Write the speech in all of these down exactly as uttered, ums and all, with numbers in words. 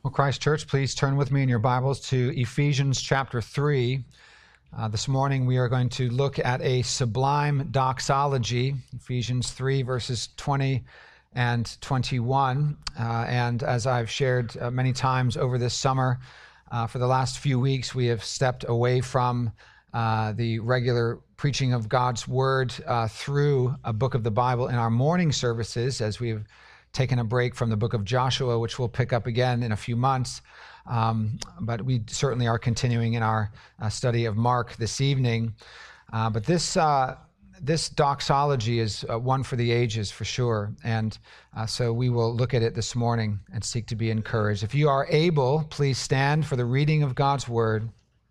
Well, Christ Church, please turn with me in your Bibles to Ephesians chapter three. Uh, this morning we are going to look at a sublime doxology, Ephesians three, verses twenty and twenty-one. Uh, and as I've shared uh, many times over this summer, uh, for the last few weeks, we have stepped away from uh, the regular preaching of God's Word uh, through a book of the Bible in our morning services, as we've taken a break from the book of Joshua, which we'll pick up again in a few months. Um, but we certainly are continuing in our uh, study of Mark this evening. Uh, but this uh, this doxology is uh, one for the ages for sure. And uh, so we will look at it this morning and seek to be encouraged. If you are able, please stand for the reading of God's Word.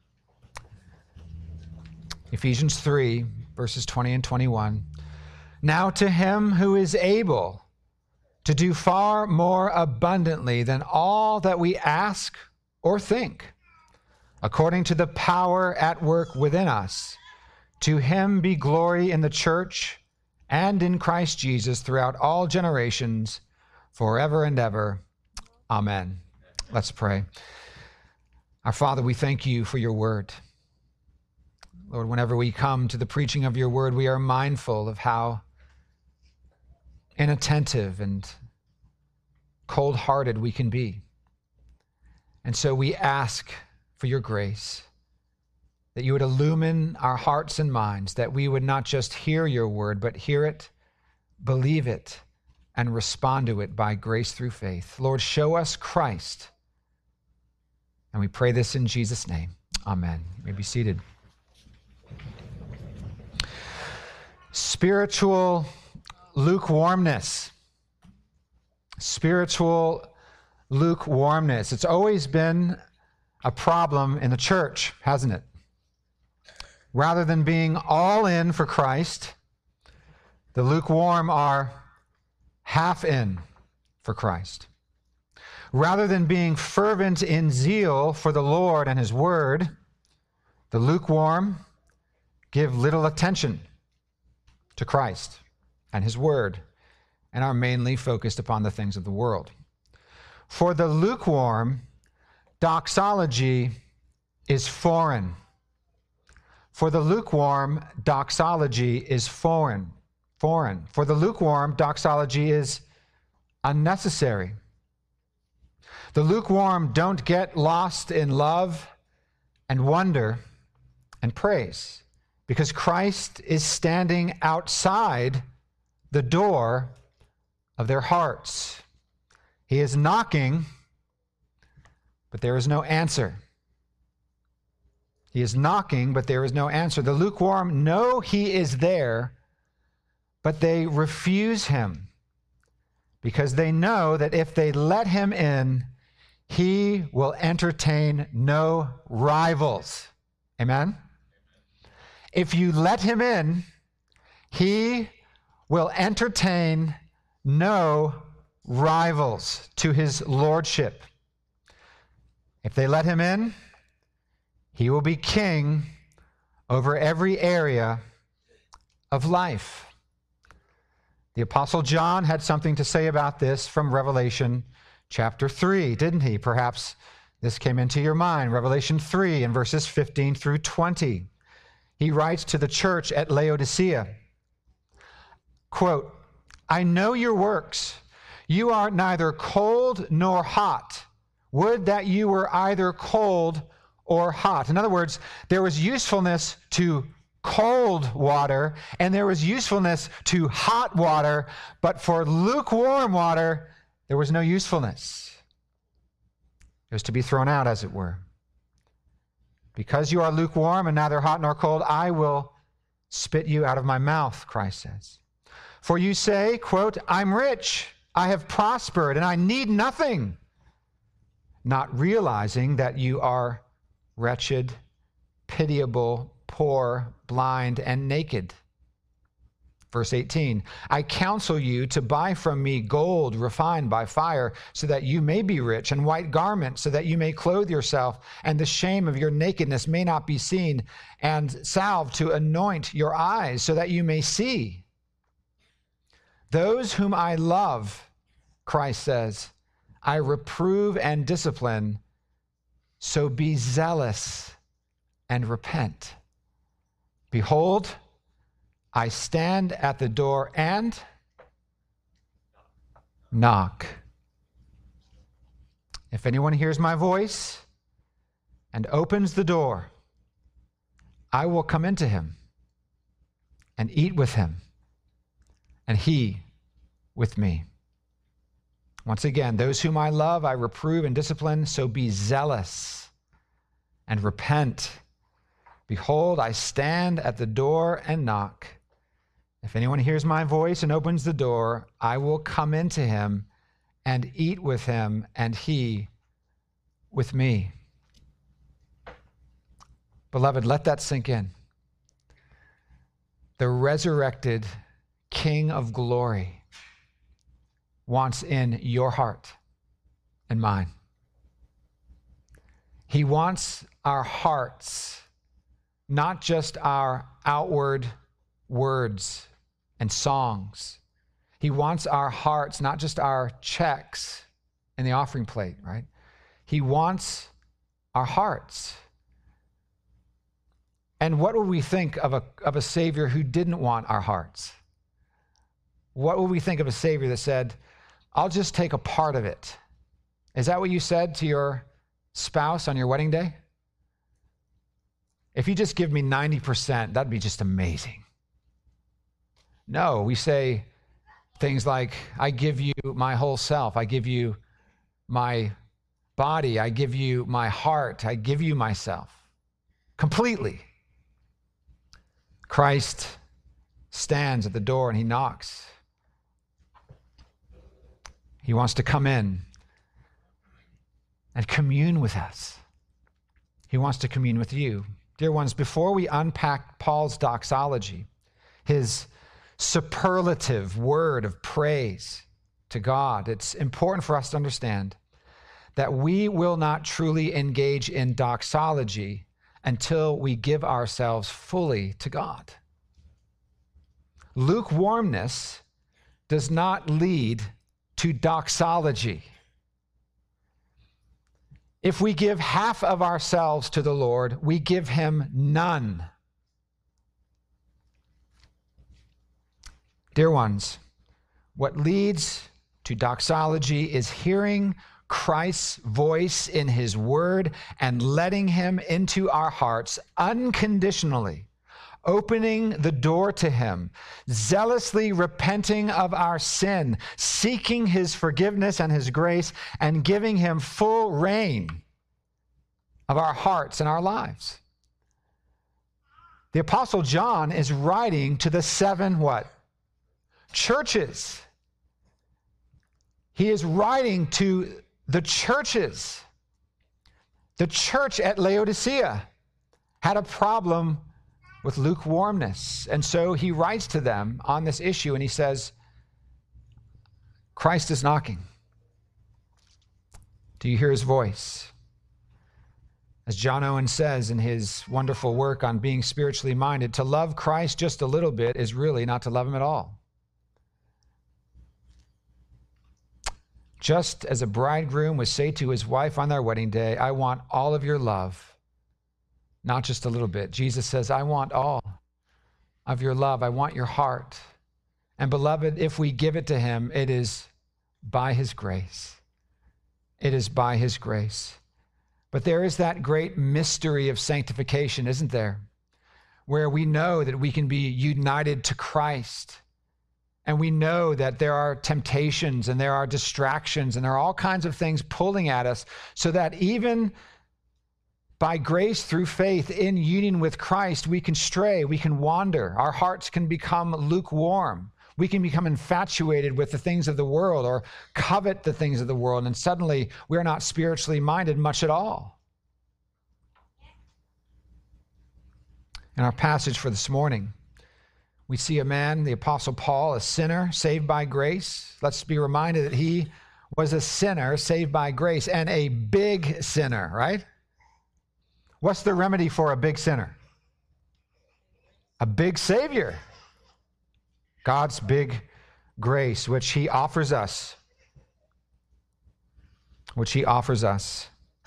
Ephesians three, verses twenty and twenty-one. Now to him who is able to do far more abundantly than all that we ask or think, according to the power at work within us. To him be glory in the church and in Christ Jesus throughout all generations, forever and ever. Amen. Let's pray. Our Father, we thank you for your word. Lord, whenever we come to the preaching of your word, we are mindful of how inattentive and cold-hearted we can be. And so we ask for your grace, that you would illumine our hearts and minds, that we would not just hear your word, but hear it, believe it, and respond to it by grace through faith. Lord, show us Christ. And we pray this in Jesus' name. Amen. You may be seated. Spiritual lukewarmness. Spiritual lukewarmness. It's always been a problem in the church, hasn't it? Rather than being all in for Christ, the lukewarm are half in for Christ. Rather than being fervent in zeal for the Lord and his word, the lukewarm give little attention to Christ and his word, and are mainly focused upon the things of the world. For the lukewarm, doxology is foreign. For the lukewarm, doxology is foreign. Foreign. For the lukewarm, doxology is unnecessary. The lukewarm don't get lost in love and wonder and praise, because Christ is standing outside the door of their hearts. He is knocking, but there is no answer. He is knocking, but there is no answer. The lukewarm know he is there, but they refuse him because they know that if they let him in, he will entertain no rivals. Amen? If you let him in, he will entertain no rivals to his lordship. If they let him in, he will be king over every area of life. The Apostle John had something to say about this from Revelation chapter three, didn't he? Perhaps this came into your mind. Revelation three and verses fifteen through twenty. He writes to the church at Laodicea, quote, I know your works. You are neither cold nor hot. Would that you were either cold or hot. In other words, there was usefulness to cold water and there was usefulness to hot water, but for lukewarm water, there was no usefulness. It was to be thrown out, as it were. Because you are lukewarm and neither hot nor cold, I will spit you out of my mouth, Christ says. For you say, quote, I'm rich, I have prospered, and I need nothing, not realizing that you are wretched, pitiable, poor, blind, and naked. Verse eighteen, I counsel you to buy from me gold refined by fire, so that you may be rich, and white garments, so that you may clothe yourself, and the shame of your nakedness may not be seen, and salve to anoint your eyes, so that you may see. Those whom I love, Christ says, I reprove and discipline, so be zealous and repent. Behold, I stand at the door and knock. If anyone hears my voice and opens the door, I will come into him and eat with him, and he with me. Once again, those whom I love, I reprove and discipline, so be zealous and repent. Behold, I stand at the door and knock. If anyone hears my voice and opens the door, I will come into him and eat with him, and he with me. Beloved, let that sink in. The resurrected King of glory wants in your heart and mine. He wants our hearts, not just our outward words and songs. He wants our hearts, not just our checks in the offering plate, right? He wants our hearts. And what would we think of a, of a Savior who didn't want our hearts? What would we think of a Savior that said, I'll just take a part of it? Is that what you said to your spouse on your wedding day? If you just give me ninety percent, that'd be just amazing. No, we say things like, I give you my whole self. I give you my body. I give you my heart. I give you myself completely. Christ stands at the door and he knocks. He wants to come in and commune with us. He wants to commune with you. Dear ones, before we unpack Paul's doxology, his superlative word of praise to God, it's important for us to understand that we will not truly engage in doxology until we give ourselves fully to God. Lukewarmness does not lead to doxology. If we give half of ourselves to the Lord, we give him none. Dear ones, what leads to doxology is hearing Christ's voice in his word and letting him into our hearts unconditionally, opening the door to him, zealously repenting of our sin, seeking his forgiveness and his grace, and giving him full reign of our hearts and our lives. The Apostle John is writing to the seven what? Churches. He is writing to the churches. The church at Laodicea had a problem with lukewarmness. And so he writes to them on this issue and he says, Christ is knocking. Do you hear his voice? As John Owen says in his wonderful work on being spiritually minded, to love Christ just a little bit is really not to love him at all. Just as a bridegroom would say to his wife on their wedding day, I want all of your love, not just a little bit. Jesus says, I want all of your love. I want your heart. And beloved, if we give it to him, it is by his grace. It is by his grace. But there is that great mystery of sanctification, isn't there? Where we know that we can be united to Christ. And we know that there are temptations and there are distractions and there are all kinds of things pulling at us, so that even by grace through faith in union with Christ, we can stray, we can wander. Our hearts can become lukewarm. We can become infatuated with the things of the world or covet the things of the world, and suddenly we're not spiritually minded much at all. In our passage for this morning, we see a man, the Apostle Paul, a sinner saved by grace. Let's be reminded that he was a sinner saved by grace, and a big sinner, right? What's the remedy for a big sinner? A big Savior. God's big grace, which he offers us which he offers us.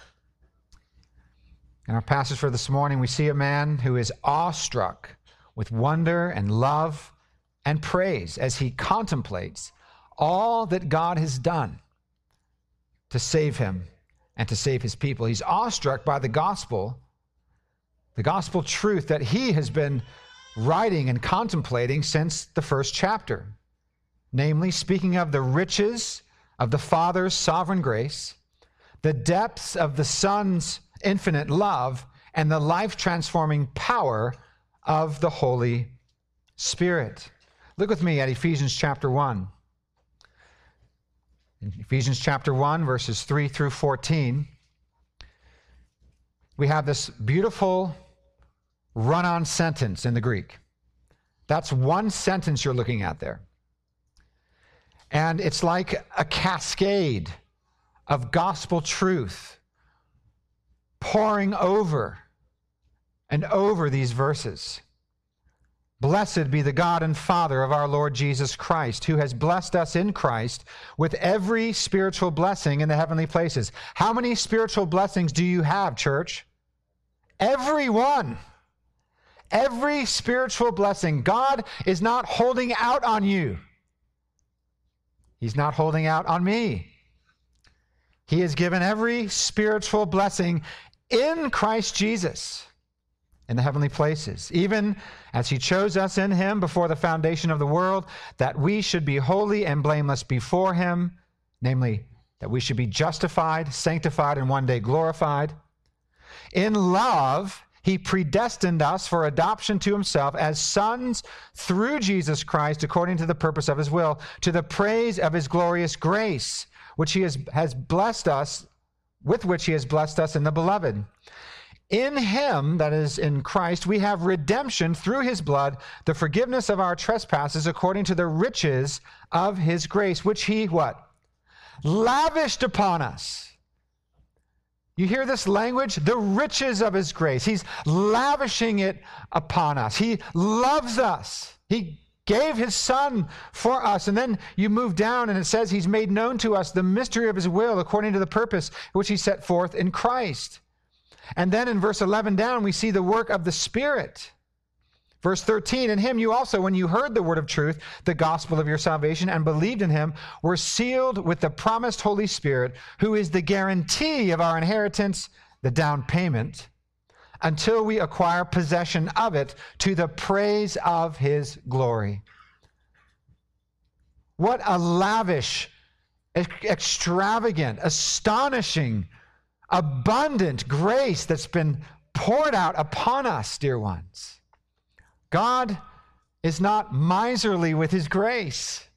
In our passage for this morning, we see a man who is awestruck with wonder and love and praise as he contemplates all that God has done to save him and to save his people. He's awestruck by the gospel, the gospel truth that he has been writing and contemplating since the first chapter. Namely, speaking of the riches of the Father's sovereign grace, the depths of the Son's infinite love, and the life-transforming power of the Holy Spirit. Look with me at Ephesians chapter one. In Ephesians chapter one, verses three through fourteen, we have this beautiful run-on sentence in the Greek. That's one sentence you're looking at there. And it's like a cascade of gospel truth pouring over and over these verses. Blessed be the God and Father of our Lord Jesus Christ, who has blessed us in Christ with every spiritual blessing in the heavenly places. How many spiritual blessings do you have, church? Every one. Every spiritual blessing. God is not holding out on you. He's not holding out on me. He has given every spiritual blessing in Christ Jesus in the heavenly places, even as he chose us in him before the foundation of the world, that we should be holy and blameless before him, namely, that we should be justified, sanctified, and one day glorified. In love, he predestined us for adoption to himself as sons through Jesus Christ, according to the purpose of his will, to the praise of his glorious grace, which he has, has blessed us, with which he has blessed us in the beloved. In him, that is in Christ, we have redemption through his blood, the forgiveness of our trespasses, according to the riches of his grace, which he, what? Lavished upon us. You hear this language? The riches of his grace. He's lavishing it upon us. He loves us. He gave his son for us. And then you move down and it says he's made known to us the mystery of his will according to the purpose which he set forth in Christ. And then in verse eleven down, we see the work of the Spirit. Verse thirteen, in him you also, when you heard the word of truth, the gospel of your salvation, and believed in him, were sealed with the promised Holy Spirit, who is the guarantee of our inheritance, the down payment, until we acquire possession of it to the praise of his glory. What a lavish, extravagant, astonishing, abundant grace that's been poured out upon us, dear ones. God is not miserly with his grace.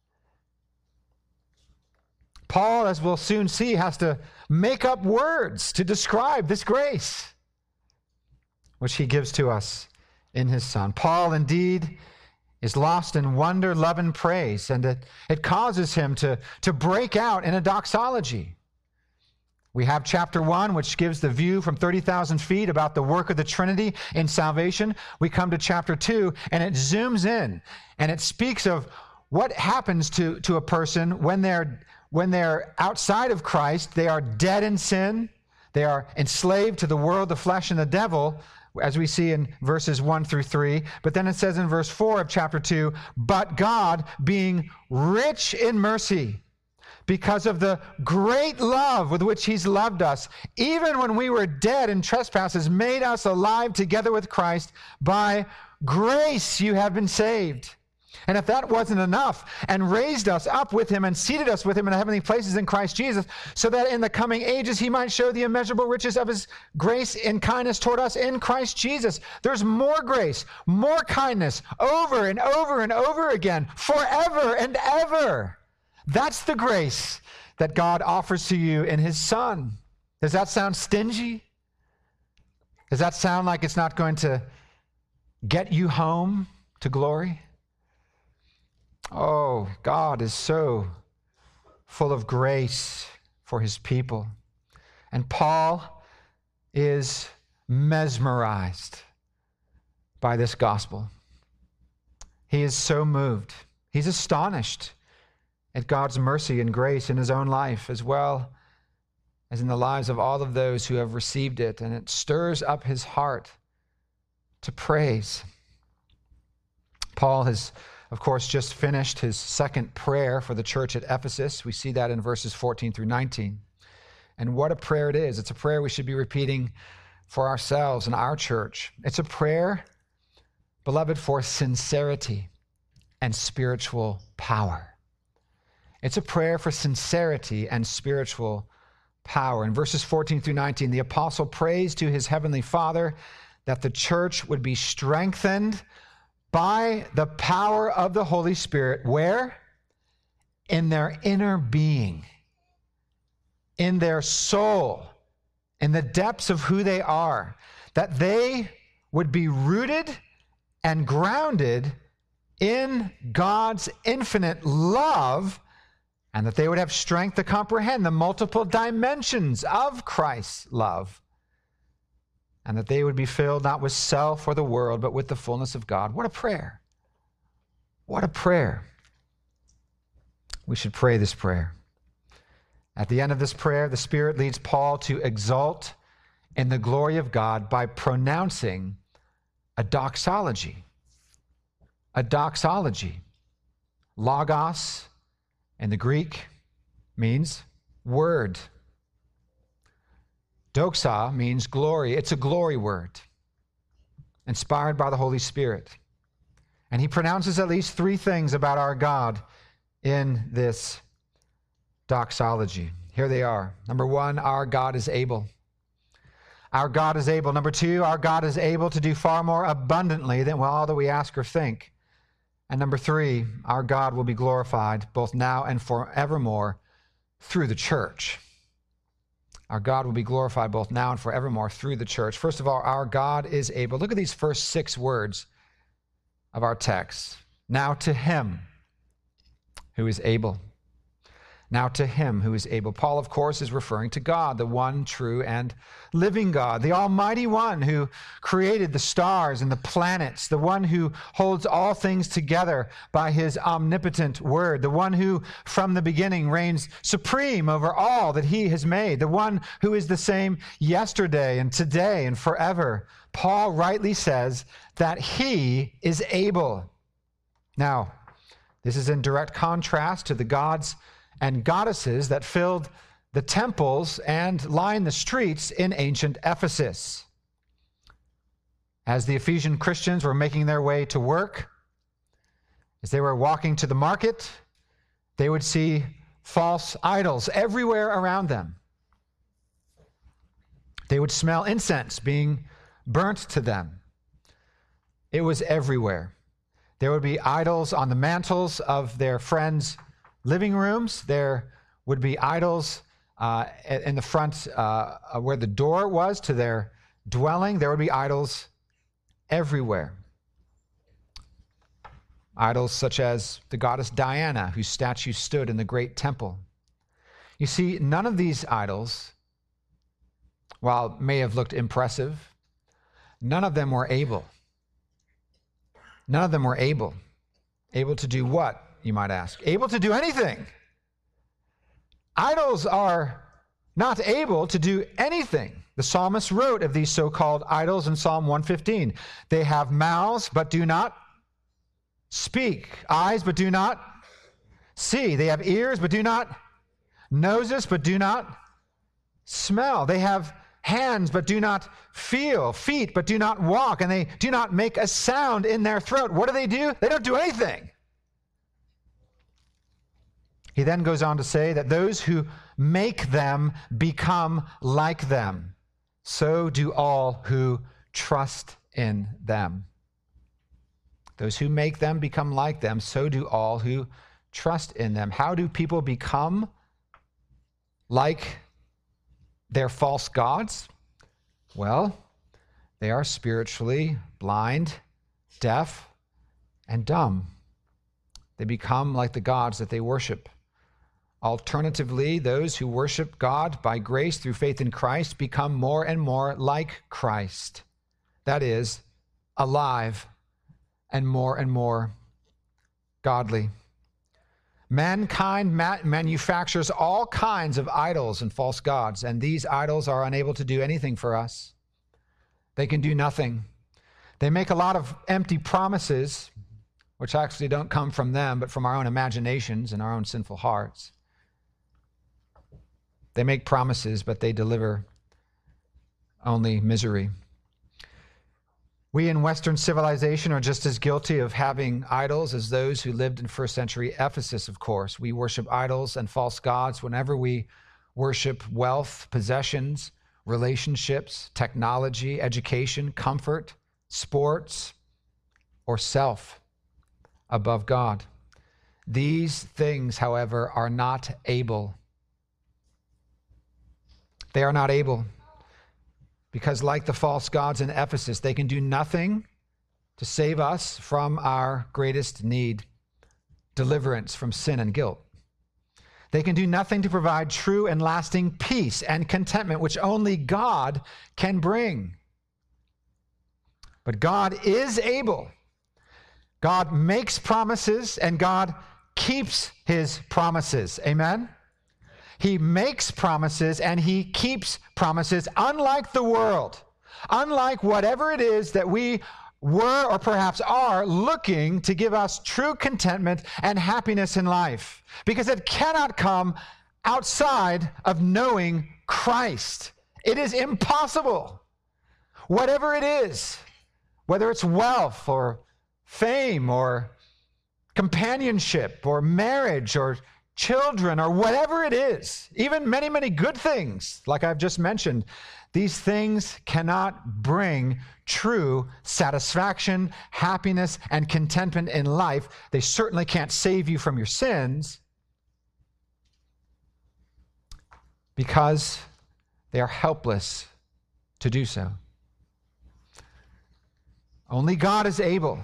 Paul, as we'll soon see, has to make up words to describe this grace, which he gives to us in his Son. Paul, indeed, is lost in wonder, love, and praise, and it, it causes him to, to break out in a doxology. We have chapter one, which gives the view from thirty thousand feet about the work of the Trinity in salvation. We come to chapter two, and it zooms in, and it speaks of what happens to, to a person when they're, when they're outside of Christ. They are dead in sin. They are enslaved to the world, the flesh, and the devil, as we see in verses one through three. But then it says in verse four of chapter two, but God, being rich in mercy, because of the great love with which he's loved us, even when we were dead in trespasses, made us alive together with Christ. By grace you have been saved. And if that wasn't enough, and raised us up with him and seated us with him in the heavenly places in Christ Jesus, so that in the coming ages he might show the immeasurable riches of his grace and kindness toward us in Christ Jesus. There's more grace, more kindness, over and over and over again, forever and ever. That's the grace that God offers to you in his Son. Does that sound stingy? Does that sound like it's not going to get you home to glory? Oh, God is so full of grace for his people. And Paul is mesmerized by this gospel. He is so moved. He's astonished at God's mercy and grace in his own life, as well as in the lives of all of those who have received it, and it stirs up his heart to praise. Paul has, of course, just finished his second prayer for the church at Ephesus. We see that in verses fourteen through nineteen. And what a prayer it is. It's a prayer we should be repeating for ourselves and our church. It's a prayer, beloved, for sincerity and spiritual power. It's a prayer for sincerity and spiritual power. In verses fourteen through nineteen, the apostle prays to his heavenly Father that the church would be strengthened by the power of the Holy Spirit. Where? In their inner being, in their soul, in the depths of who they are, that they would be rooted and grounded in God's infinite love, and that they would have strength to comprehend the multiple dimensions of Christ's love, and that they would be filled not with self or the world, but with the fullness of God. What a prayer. What a prayer. We should pray this prayer. At the end of this prayer, the Spirit leads Paul to exult in the glory of God by pronouncing a doxology. A doxology. Logos in the Greek means word. Doxa means glory. It's a glory word, inspired by the Holy Spirit. And he pronounces at least three things about our God in this doxology. Here they are. Number one, our God is able. Our God is able. Number two, our God is able to do far more abundantly than all that we ask or think. And number three, our God will be glorified both now and forevermore through the church. Our God will be glorified both now and forevermore through the church. First of all, our God is able. Look at these first six words of our text. Now to him who is able. Now to him who is able. Paul, of course, is referring to God, the one true and living God, the Almighty One who created the stars and the planets, the one who holds all things together by his omnipotent word, the one who from the beginning reigns supreme over all that he has made, the one who is the same yesterday and today and forever. Paul rightly says that he is able. Now, this is in direct contrast to the gods and goddesses that filled the temples and lined the streets in ancient Ephesus. As the Ephesian Christians were making their way to work, as they were walking to the market, they would see false idols everywhere around them. They would smell incense being burnt to them. It was everywhere. There would be idols on the mantles of their friends' living rooms. There would be idols uh, in the front uh, where the door was to their dwelling. There would be idols everywhere. Idols such as the goddess Diana, whose statue stood in the great temple. You see, none of these idols, while may have looked impressive, none of them were able. None of them were able. Able to do what, you might ask? Able to do anything. Idols are not able to do anything. The psalmist wrote of these so-called idols in Psalm one fifteen. They have mouths, but do not speak. Eyes, but do not see. They have ears, but do not noses, but do not smell. They have hands, but do not feel. Feet, but do not walk. And they do not make a sound in their throat. What do they do? They don't do anything. He then goes on to say that those who make them become like them. So do all who trust in them. Those who make them become like them. So do all who trust in them. How do people become like their false gods? Well, they are spiritually blind, deaf, and dumb. They become like the gods that they worship. Alternatively, those who worship God by grace through faith in Christ become more and more like Christ. That is, alive and more and more godly. Mankind ma- manufactures all kinds of idols and false gods, and these idols are unable to do anything for us. They can do nothing. They make a lot of empty promises, which actually don't come from them, but from our own imaginations and our own sinful hearts. They make promises, but they deliver only misery. We in Western civilization are just as guilty of having idols as those who lived in first century Ephesus, of course. We worship idols and false gods whenever we worship wealth, possessions, relationships, technology, education, comfort, sports, or self above God. These things, however, are not able. They are not able. Because like the false gods in Ephesus, they can do nothing to save us from our greatest need, deliverance from sin and guilt. They can do nothing to provide true and lasting peace and contentment, which only God can bring. But God is able. God makes promises and God keeps his promises. Amen? He makes promises and he keeps promises, unlike the world, unlike whatever it is that we were or perhaps are looking to give us true contentment and happiness in life, because it cannot come outside of knowing Christ. It is impossible. Whatever it is, whether it's wealth or fame or companionship or marriage or children or whatever it is, even many, many good things, like I've just mentioned, these things cannot bring true satisfaction, happiness, and contentment in life. They certainly can't save you from your sins because they are helpless to do so. Only God is able.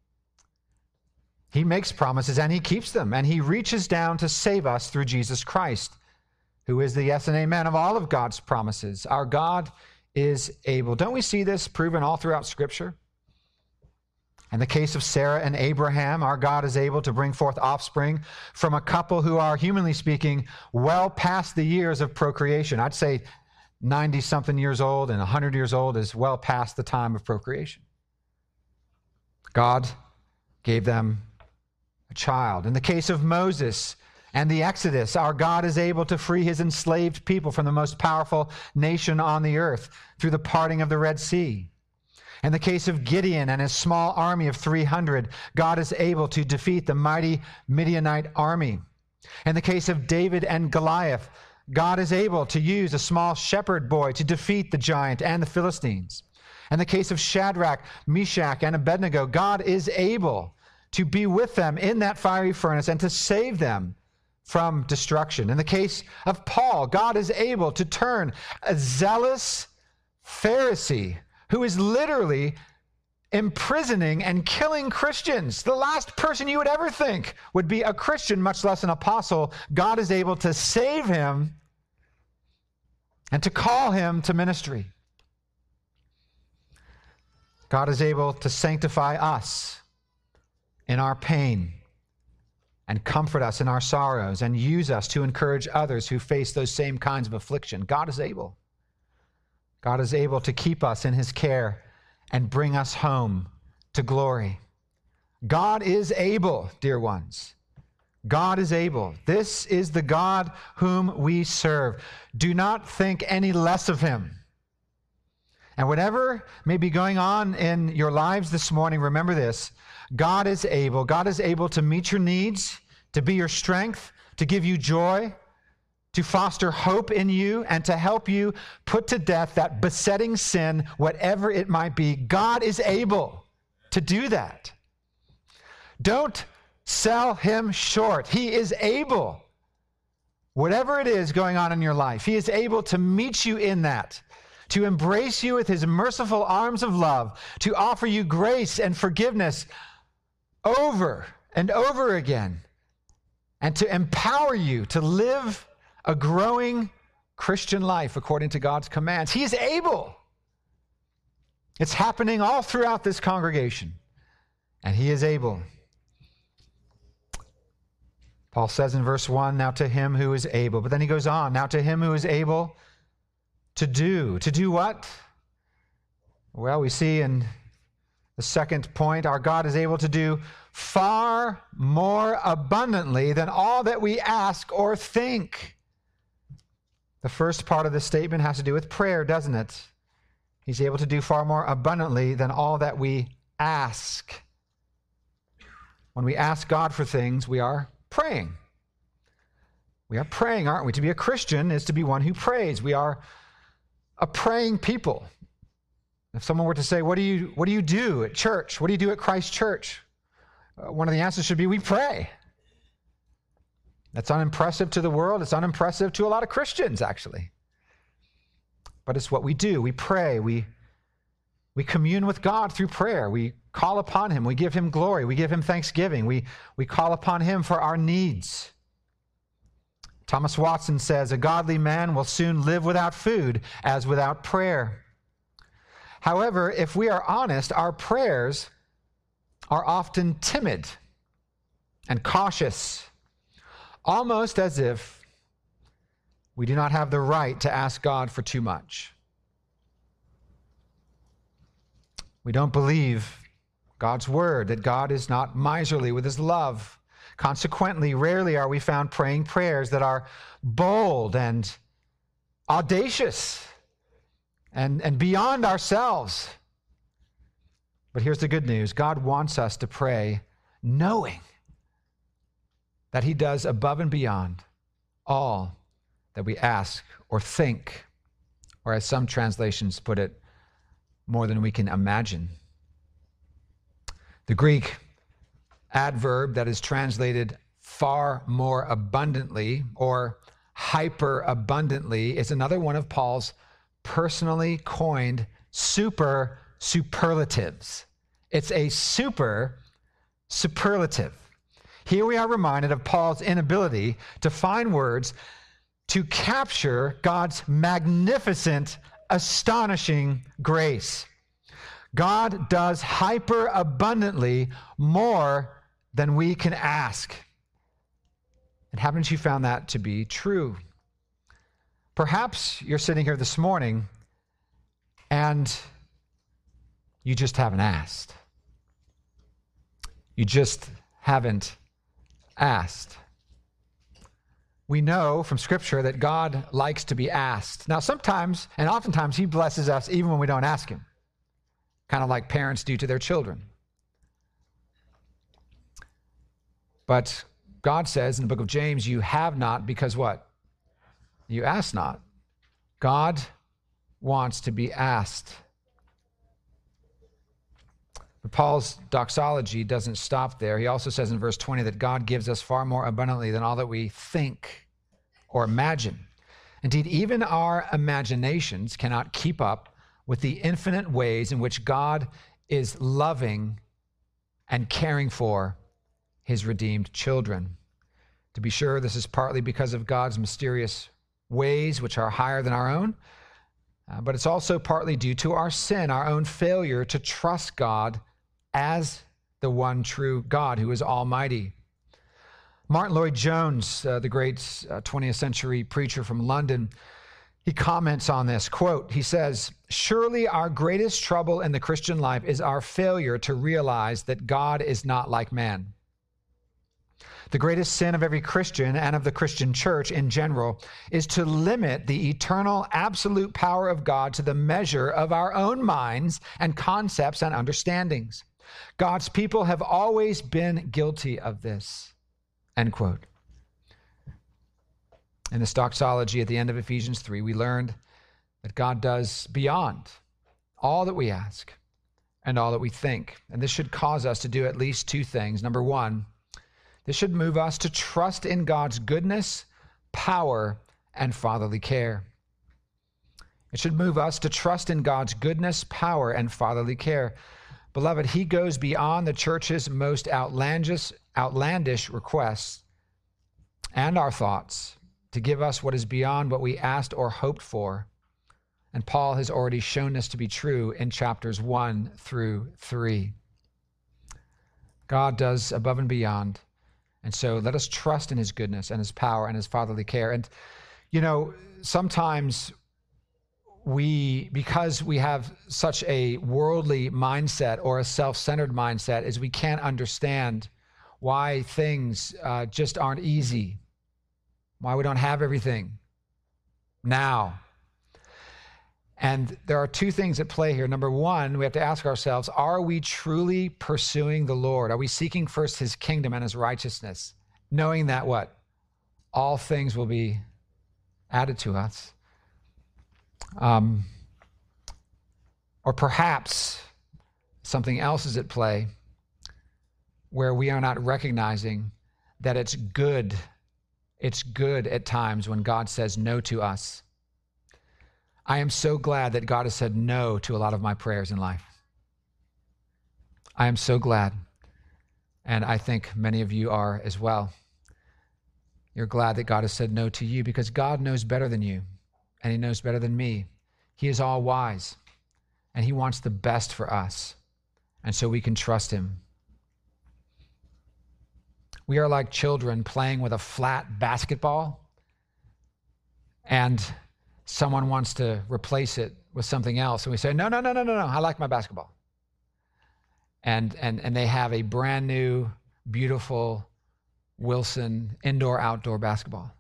He makes promises and he keeps them, and he reaches down to save us through Jesus Christ, who is the yes and amen of all of God's promises. Our God is able. Don't we see this proven all throughout Scripture? In the case of Sarah and Abraham, our God is able to bring forth offspring from a couple who are, humanly speaking, well past the years of procreation. I'd say ninety-something years old and one hundred years old is well past the time of procreation. God gave them a child. In the case of Moses and the Exodus, our God is able to free his enslaved people from the most powerful nation on the earth through the parting of the Red Sea. In the case of Gideon and his small army of three hundred, God is able to defeat the mighty Midianite army. In the case of David and Goliath, God is able to use a small shepherd boy to defeat the giant and the Philistines. In the case of Shadrach, Meshach, and Abednego, God is able to be with them in that fiery furnace and to save them from destruction. In the case of Paul, God is able to turn a zealous Pharisee who is literally imprisoning and killing Christians, the last person you would ever think would be a Christian, much less an apostle. God is able to save him and to call him to ministry. God is able to sanctify us in our pain and comfort us in our sorrows and use us to encourage others who face those same kinds of affliction. God is able. God is able to keep us in his care and bring us home to glory. God is able, dear ones. God is able. This is the God whom we serve. Do not think any less of him. And whatever may be going on in your lives this morning, remember this: God is able. God is able to meet your needs, to be your strength, to give you joy, to foster hope in you, and to help you put to death that besetting sin, whatever it might be. God is able to do that. Don't sell him short. He is able. Whatever it is going on in your life, he is able to meet you in that, to embrace you with his merciful arms of love, to offer you grace and forgiveness over and over again, and to empower you to live a growing Christian life according to God's commands. He is able. It's happening all throughout this congregation, and he is able. Paul says in verse one, now to him who is able. But then he goes on, now to him who is able to do. To do what? Well, we see in the second point, our God is able to do far more abundantly than all that we ask or think. The first part of this statement has to do with prayer, doesn't it? He's able to do far more abundantly than all that we ask. When we ask God for things, we are praying. We are praying, aren't we? To be a Christian is to be one who prays. We are a praying people. If someone were to say, what do you, what do you do at church? What do you do at Christ Church? Uh, one of the answers should be, we pray. That's unimpressive to the world. It's unimpressive to a lot of Christians, actually. But it's what we do. We pray. We, we commune with God through prayer. We call upon him. We give him glory. We give him thanksgiving. We, we call upon him for our needs. Thomas Watson says, a godly man will soon live without food as without prayer. However, if we are honest, our prayers are often timid and cautious, almost as if we do not have the right to ask God for too much. We don't believe God's word, that God is not miserly with his love. Consequently, rarely are we found praying prayers that are bold and audacious and, and beyond ourselves. But here's the good news. God wants us to pray knowing that he does above and beyond all that we ask or think, or as some translations put it, more than we can imagine. The Greek adverb that is translated far more abundantly or hyper abundantly is another one of Paul's personally coined super superlatives. It's a super superlative. Here we are reminded of Paul's inability to find words to capture God's magnificent, astonishing grace. God does hyper abundantly more than we can ask. And haven't you found that to be true? Perhaps you're sitting here this morning and you just haven't asked. You just haven't asked. We know from Scripture that God likes to be asked. Now, sometimes, and oftentimes, he blesses us even when we don't ask him, kind of like parents do to their children. But God says in the book of James, you have not because what? You ask not. God wants to be asked. But Paul's doxology doesn't stop there. He also says in verse twenty that God gives us far more abundantly than all that we think or imagine. Indeed, even our imaginations cannot keep up with the infinite ways in which God is loving and caring for his redeemed children. To be sure, this is partly because of God's mysterious ways, which are higher than our own, uh, but it's also partly due to our sin, our own failure to trust God as the one true God who is almighty. Martin Lloyd-Jones, uh, the great uh, twentieth century preacher from London, he comments on this, quote, he says, surely our greatest trouble in the Christian life is our failure to realize that God is not like man. The greatest sin of every Christian and of the Christian church in general is to limit the eternal absolute power of God to the measure of our own minds and concepts and understandings. God's people have always been guilty of this, end quote. In this doxology at the end of Ephesians three, we learned that God does beyond all that we ask and all that we think. And this should cause us to do at least two things. Number one, this should move us to trust in God's goodness, power, and fatherly care. It should move us to trust in God's goodness, power, and fatherly care. Beloved, he goes beyond the church's most outlandish, outlandish requests and our thoughts to give us what is beyond what we asked or hoped for. And Paul has already shown this to be true in chapters one through three. God does above and beyond, And so let us trust in his goodness and his power and his fatherly care. And, you know, sometimes we, because we have such a worldly mindset or a self-centered mindset, is we can't understand why things uh, just aren't easy, why we don't have everything now. And there are two things at play here. Number one, we have to ask ourselves, are we truly pursuing the Lord? Are we seeking first his kingdom and his righteousness, knowing that what? All things will be added to us. Um, or perhaps something else is at play where we are not recognizing that it's good. It's good at times when God says no to us. I am so glad that God has said no to a lot of my prayers in life. I am so glad. And I think many of you are as well. You're glad that God has said no to you because God knows better than you, and he knows better than me. He is all wise, and he wants the best for us, and so we can trust him. We are like children playing with a flat basketball, and someone wants to replace it with something else, and we say, no, no, no, no, no, no, I like my basketball. And, and, and they have a brand new, beautiful Wilson indoor-outdoor basketball.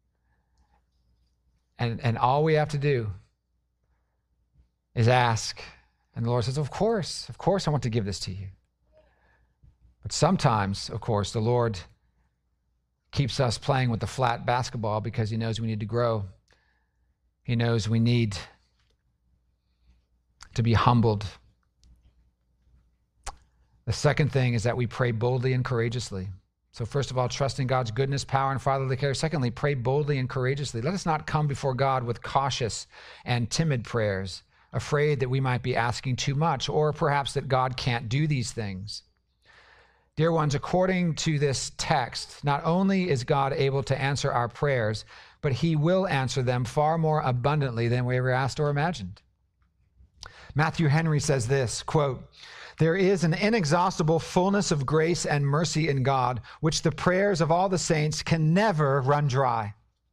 And, and all we have to do is ask. And the Lord says, of course, of course I want to give this to you. But sometimes, of course, the Lord keeps us playing with the flat basketball because he knows we need to grow. He knows we need to be humbled. The second thing is that we pray boldly and courageously. So first of all, trust in God's goodness, power, and fatherly care. Secondly, pray boldly and courageously. Let us not come before God with cautious and timid prayers, afraid that we might be asking too much, or perhaps that God can't do these things. Dear ones, according to this text, not only is God able to answer our prayers, but he will answer them far more abundantly than we ever asked or imagined. Matthew Henry says this, quote, "There is an inexhaustible fullness of grace and mercy in God, which the prayers of all the saints can never run dry."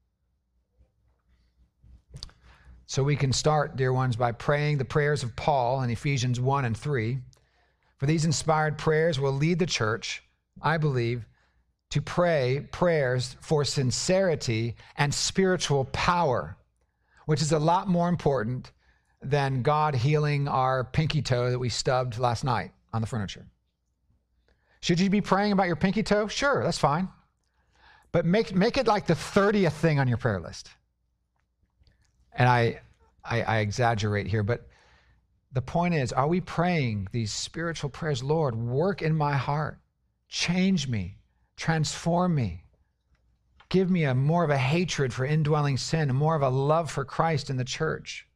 So we can start, dear ones, by praying the prayers of Paul in Ephesians one and three. For these inspired prayers will lead the church, I believe, to pray prayers for sincerity and spiritual power, which is a lot more important than God healing our pinky toe that we stubbed last night on the furniture. Should you be praying about your pinky toe? Sure, that's fine. But make, make it like the thirtieth thing on your prayer list. And I, I, I exaggerate here, but the point is, are we praying these spiritual prayers? Lord, work in my heart. Change me. Transform me. Give me a more of a hatred for indwelling sin and more of a love for Christ in the church.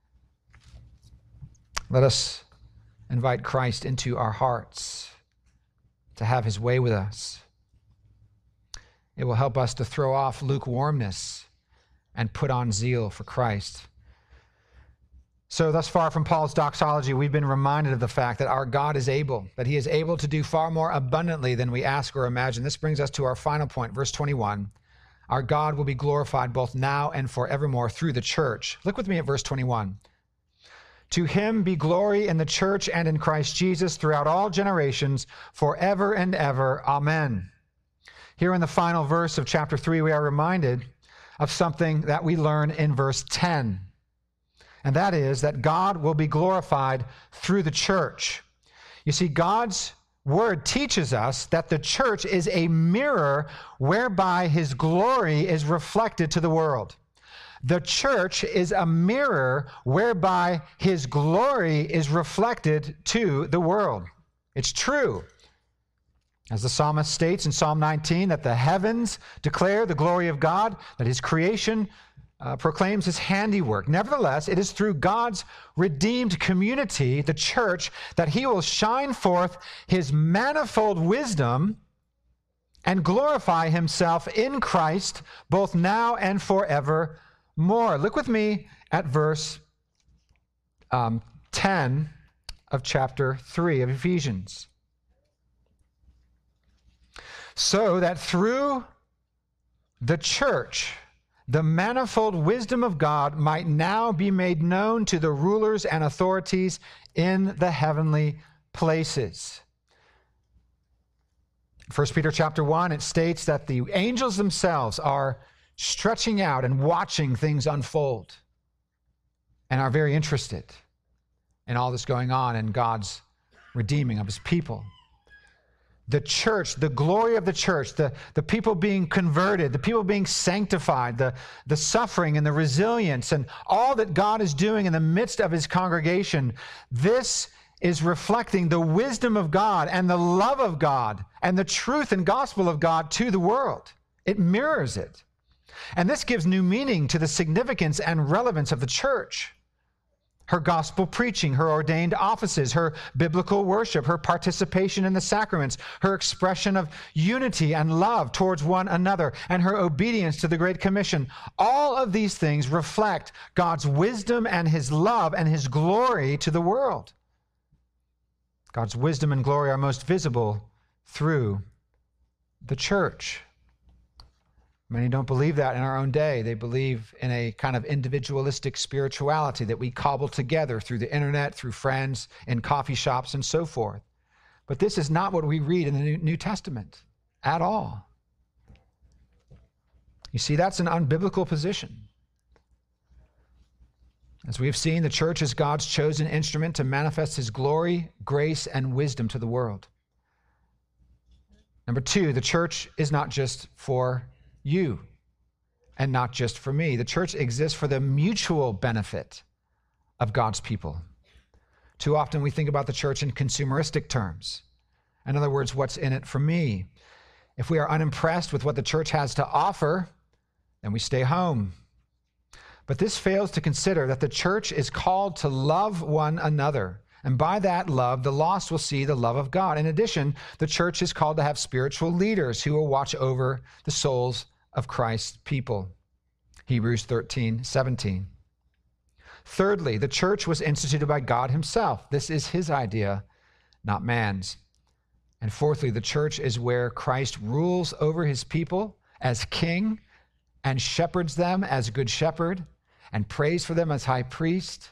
Let us invite Christ into our hearts to have his way with us. It will help us to throw off lukewarmness and put on zeal for Christ. So thus far from Paul's doxology, we've been reminded of the fact that our God is able, that he is able to do far more abundantly than we ask or imagine. This brings us to our final point, verse twenty-one. Our God will be glorified both now and forevermore through the church. Look with me at verse twenty-one. To him be glory in the church and in Christ Jesus throughout all generations, forever and ever. Amen. Here in the final verse of chapter three, we are reminded of something that we learn in verse ten. And that is that God will be glorified through the church. You see, God's word teaches us that the church is a mirror whereby his glory is reflected to the world. The church is a mirror whereby his glory is reflected to the world. It's true. As the psalmist states in Psalm nineteen, that the heavens declare the glory of God, that his creation uh, proclaims his handiwork. Nevertheless, it is through God's redeemed community, the church, that he will shine forth his manifold wisdom and glorify himself in Christ, both now and forever. More. Look with me at verse um, ten of chapter three of Ephesians. so that through the church, the manifold wisdom of God might now be made known to the rulers and authorities in the heavenly places. First Peter chapter one, it states that the angels themselves are stretching out and watching things unfold and are very interested in all that's going on in God's redeeming of his people. The church, the glory of the church, the, the people being converted, the people being sanctified, the, the suffering and the resilience and all that God is doing in the midst of his congregation, this is reflecting the wisdom of God and the love of God and the truth and gospel of God to the world. It mirrors it. And this gives new meaning to the significance and relevance of the church. Her gospel preaching, her ordained offices, her biblical worship, her participation in the sacraments, her expression of unity and love towards one another, and her obedience to the Great Commission. All of these things reflect God's wisdom and his love and his glory to the world. God's wisdom and glory are most visible through the church. Many don't believe that in our own day. They believe in a kind of individualistic spirituality that we cobble together through the internet, through friends, in coffee shops, and so forth. But this is not what we read in the New Testament at all. You see, that's an unbiblical position. As we have seen, the church is God's chosen instrument to manifest his glory, grace, and wisdom to the world. Number two, the church is not just for you and not just for me. The church exists for the mutual benefit of God's people. Too often we think about the church in consumeristic terms. In other words, what's in it for me? If we are unimpressed with what the church has to offer, then we stay home. But this fails to consider that the church is called to love one another. And by that love, the lost will see the love of God. In addition, the church is called to have spiritual leaders who will watch over the souls of Christ's people. Hebrews thirteen seventeen. Thirdly, the church was instituted by God himself. This is his idea, not man's. And fourthly, the church is where Christ rules over his people as king and shepherds them as good shepherd and prays for them as high priest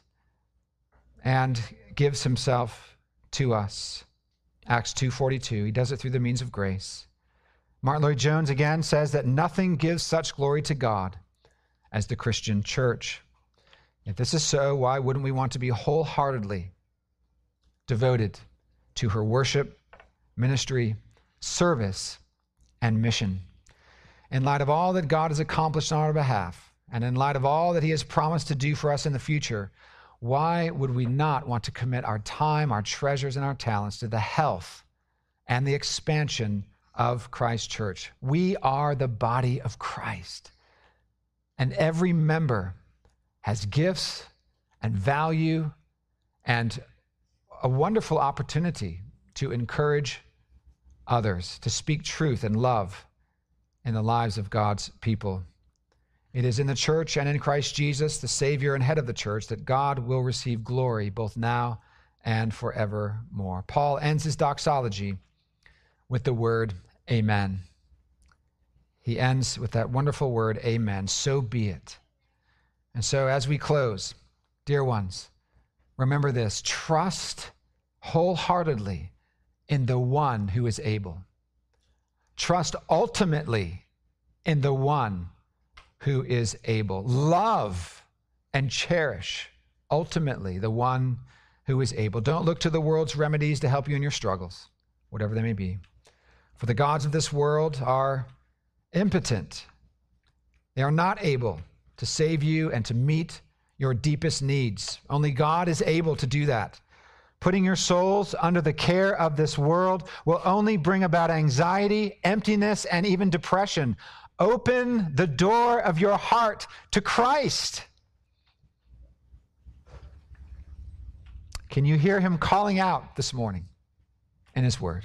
and gives himself to us. Acts two forty-two, he does it through the means of grace. Martin Lloyd-Jones again says that nothing gives such glory to God as the Christian church. If this is so, why wouldn't we want to be wholeheartedly devoted to her worship, ministry, service, and mission? In light of all that God has accomplished on our behalf, and in light of all that he has promised to do for us in the future, why would we not want to commit our time, our treasures, and our talents to the health and the expansion of Christ's church? We are the body of Christ, and every member has gifts and value and a wonderful opportunity to encourage others, to speak truth and love in the lives of God's people. It is in the church and in Christ Jesus, the Savior and head of the church, that God will receive glory both now and forevermore. Paul ends his doxology with the word amen. He ends with that wonderful word amen. So be it. And so as we close, dear ones, remember this: trust wholeheartedly in the one who is able. Trust ultimately in the one who is able. Love and cherish ultimately the one who is able. Don't look to the world's remedies to help you in your struggles, whatever they may be. For the gods of this world are impotent. They are not able to save you and to meet your deepest needs. Only God is able to do that. Putting your souls under the care of this world will only bring about anxiety, emptiness, and even depression. Open the door of your heart to Christ. Can you hear him calling out this morning in his word?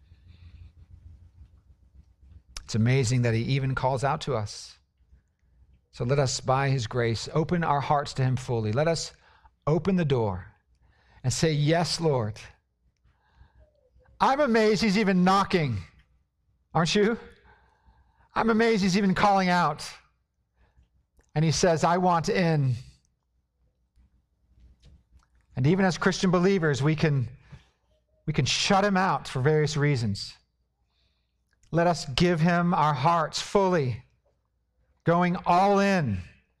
It's amazing that he even calls out to us. So let us, by his grace, open our hearts to him fully. Let us open the door and say, yes, Lord. I'm amazed he's even knocking. Aren't you? I'm amazed he's even calling out. And he says, I want in. And even as Christian believers, we can, we can shut him out for various reasons. Let us give him our hearts fully, going all in,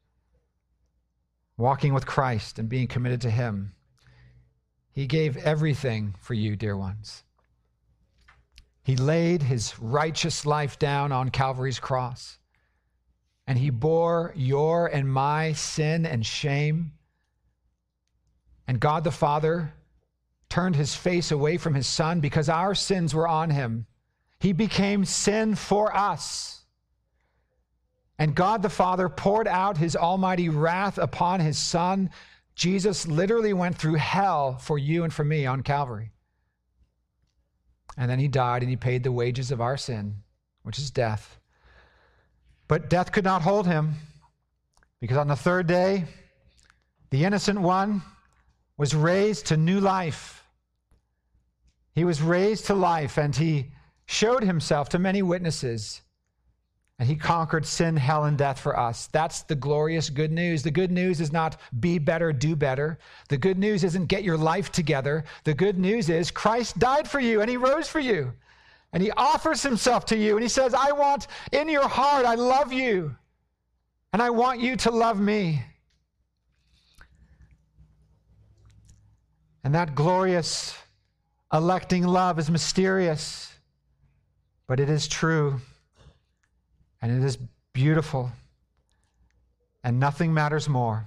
walking with Christ and being committed to him. He gave everything for you, dear ones. He laid his righteous life down on Calvary's cross, and he bore your and my sin and shame. And God the Father turned his face away from his Son because our sins were on him. He became sin for us. And God the Father poured out his almighty wrath upon his Son. Jesus literally went through hell for you and for me on Calvary. And then he died and he paid the wages of our sin, which is death. But death could not hold him, because on the third day, the innocent one was raised to new life. He was raised to life, and he showed himself to many witnesses, and he conquered sin, hell, and death for us. That's the glorious good news. The good news is not be better, do better. The good news isn't get your life together. The good news is Christ died for you, and he rose for you, and he offers himself to you, and he says, I want in your heart, I love you, and I want you to love me. And that glorious electing love is mysterious, but it is true, and it is beautiful, and nothing matters more.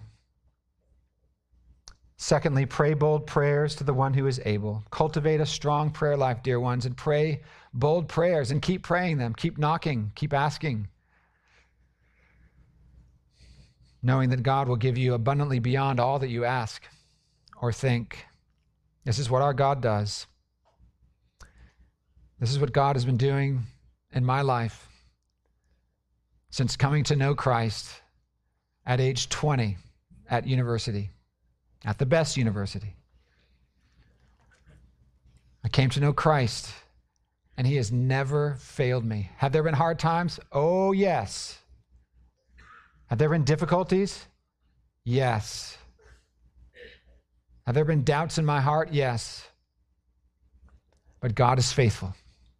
Secondly, pray bold prayers to the one who is able. Cultivate a strong prayer life, dear ones, and pray bold prayers, and keep praying them. Keep knocking, keep asking, knowing that God will give you abundantly beyond all that you ask or think. This is what our God does. This is what God has been doing in my life since coming to know Christ at age twenty at university, at the best university. I came to know Christ, and he has never failed me. Have there been hard times? Oh, yes. Have there been difficulties? Yes. Have there been doubts in my heart? Yes. But God is faithful.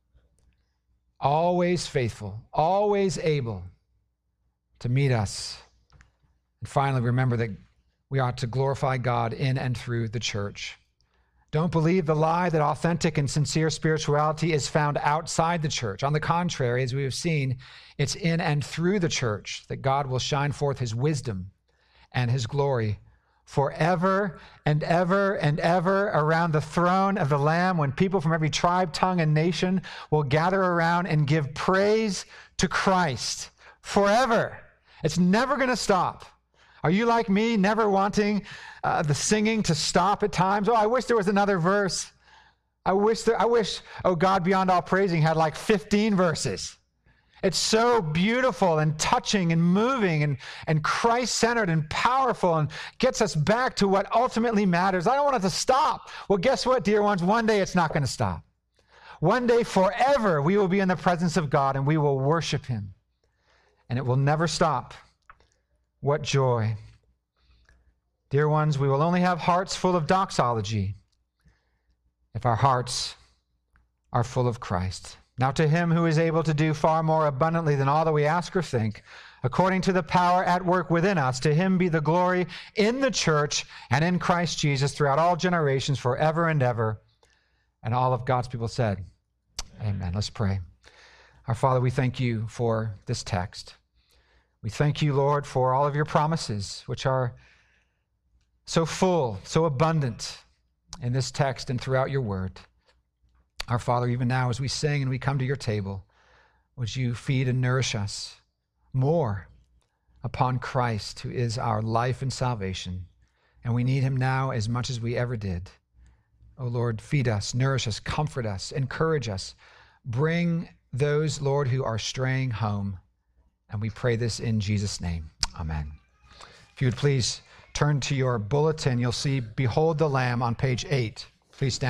Always faithful. Always able to meet us. And finally, remember that we ought to glorify God in and through the church. Don't believe the lie that authentic and sincere spirituality is found outside the church. On the contrary, as we have seen, it's in and through the church that God will shine forth his wisdom and his glory forever and ever and ever around the throne of the Lamb, when people from every tribe, tongue, and nation will gather around and give praise to Christ forever. It's never going to stop. Are you like me, never wanting uh, the singing to stop at times? Oh, I wish there was another verse. I wish, there, I wish, oh God, beyond all praising had like fifteen verses. It's so beautiful and touching and moving and, and Christ-centered and powerful and gets us back to what ultimately matters. I don't want it to stop. Well, guess what, dear ones? One day it's not going to stop. One day forever we will be in the presence of God and we will worship him. And it will never stop. What joy. Dear ones, we will only have hearts full of doxology if our hearts are full of Christ. Now to him who is able to do far more abundantly than all that we ask or think, according to the power at work within us, to him be the glory in the church and in Christ Jesus throughout all generations, forever and ever. And all of God's people said, amen. Let's pray. Our Father, we thank you for this text. We thank you, Lord, for all of your promises, which are so full, so abundant in this text and throughout your word. Our Father, even now as we sing and we come to your table, would you feed and nourish us more upon Christ, who is our life and salvation. And we need him now as much as we ever did. Oh Lord, feed us, nourish us, comfort us, encourage us. Bring those, Lord, who are straying home. And we pray this in Jesus' name. Amen. If you would please turn to your bulletin, you'll see Behold the Lamb on page eight. Please stand.